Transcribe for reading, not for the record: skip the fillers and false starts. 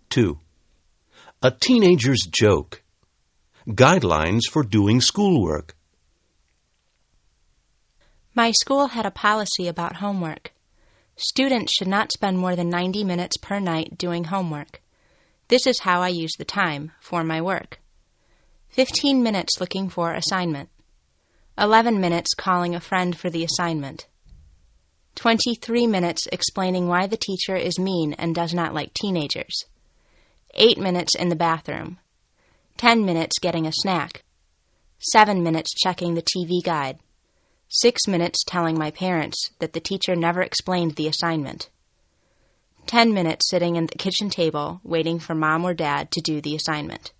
2. A teenager's joke. Guidelines for doing schoolwork. My school had a policy about homework. Students should not spend more than 90 minutes per night doing homework. This is how I use the time for my work. 15 minutes looking for assignment. 11 minutes calling a friend for the assignment. 23 minutes explaining why the teacher is mean and does not like teenagers. 8 minutes in the bathroom. 10 minutes getting a snack. 7 minutes checking the TV guide. 6 minutes telling my parents that the teacher never explained the assignment. 10 minutes sitting at the kitchen table waiting for Mom or Dad to do the assignment.